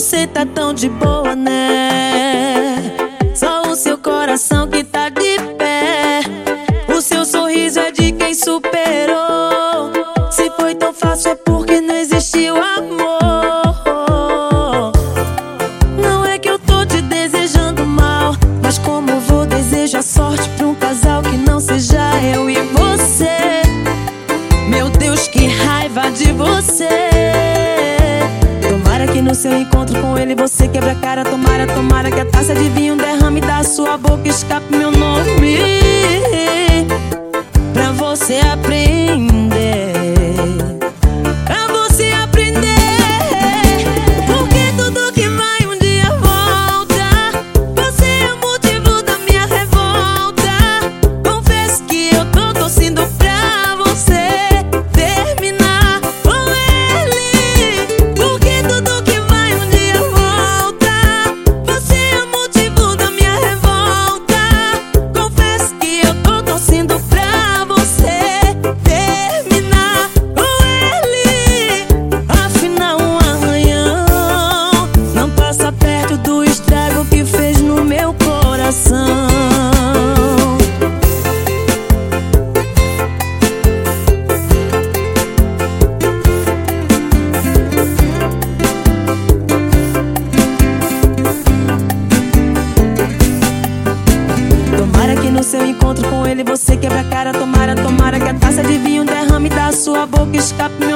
você tá tão de boa, né? Só o seu coração que tá de pé. O seu sorriso é de quem superou. Se foi tão fácil é porque não existiu amor. Não é que eu tô te desejando mal, mas como vou desejar sorte pra um casal que não seja eu e você. Meu Deus, que raiva de você. Tomara que no seu encontro com ele você quebra a cara. Tomara que a taça de vinho derrame da sua boca, escape meu nome, pra você aprender. Pra você aprender. Porque tudo que vai um dia volta. Você é o motivo da minha revolta. Confesso que eu tô torcendo pra você terminar com ele. Porque tudo que vai um dia volta. Você é o motivo da minha revolta. Confesso que eu tô torcendo pra você terminar com ele. Afinal, um arranhão não passa perto do estrago que fez no meu coração. Tomara que no seu encontro com ele você quebra a cara. Tomara que a taça de vinho derrame da sua boca, escape